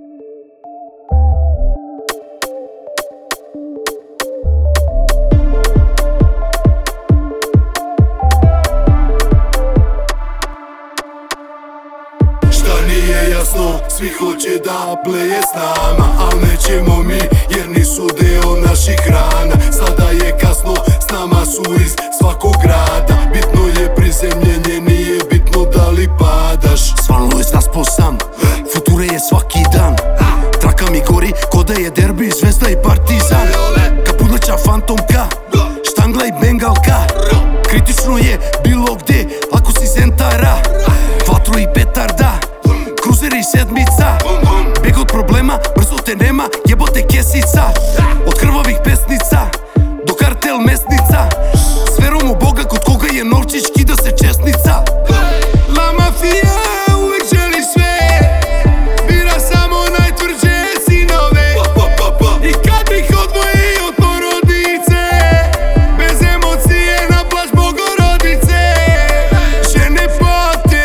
Šta nije jasno, svi hoće da pleje s nama, al nećemo mi jer nisu deo naših rana. Sada je kasno, s nama su iz svakog grada. Bitno je prizemljenje, nije bitno da li padaš. Svalno je zaspo sam, future je svaki dan. Traka mi gori, ko da je derbi, Zvezda i Partizan. Kapuleća fantomka, štangla i bengalka. Kritično je bilo gde, ako si zentara. Vatro i petarda, kruzer i sedmica. Beg od problema, brzo te nema, jebote kesica. Od krvavih pesnica do kartel mesnica. S verom u Boga kod koga je novčić, kida se česnica. La mafija uvek želi sve, bira samo najtvrđe sinove. I kad ih odvoji od porodice, bez emocije na plaž Bogorodice. Žene pate,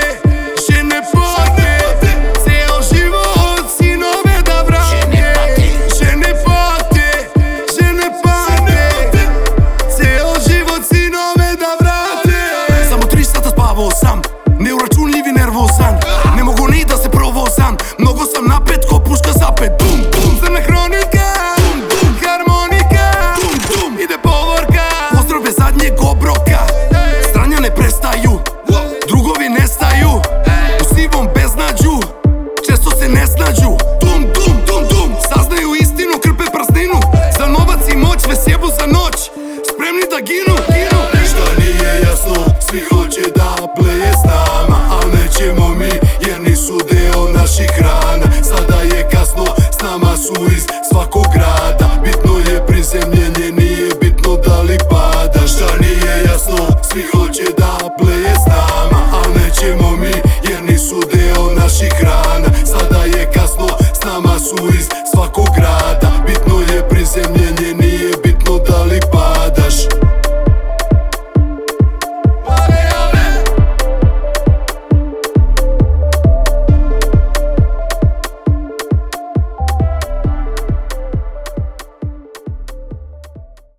ceo život sinove da vrate. Žene pate, ceo život sinove da vrate. Samo 3 sata spavao sam, neuračunljiv i nervozan. Ne mogu ni da se provozam, mnogo sam napet ko puška zapet. Bum, bum, Crna hronika, harmonika, ide povorka. pozdrav bez zadnjeg obroka. Stranja ne prestaju, drugovi nestaju. U sivom beznađu, često se ne snađu. Dum, dum, dum, dum, saznaju istinu, krpe prazninu. Za novac i moć, sve sjebu za noć, spremni da ginu. Šta nije jasno, svi hoće da pleje s nama, al nećemo mi jer nisu deo naših rana. Sada je kasno, s nama su iz svakog grada. Bitno je prizemljenje, nije bitno da li pada. Šta nije jasno, svi hoće da pleje s nama, al nećemo mi jer nisu deo naših rana. Sada je kasno, s nama su iz svakog grada.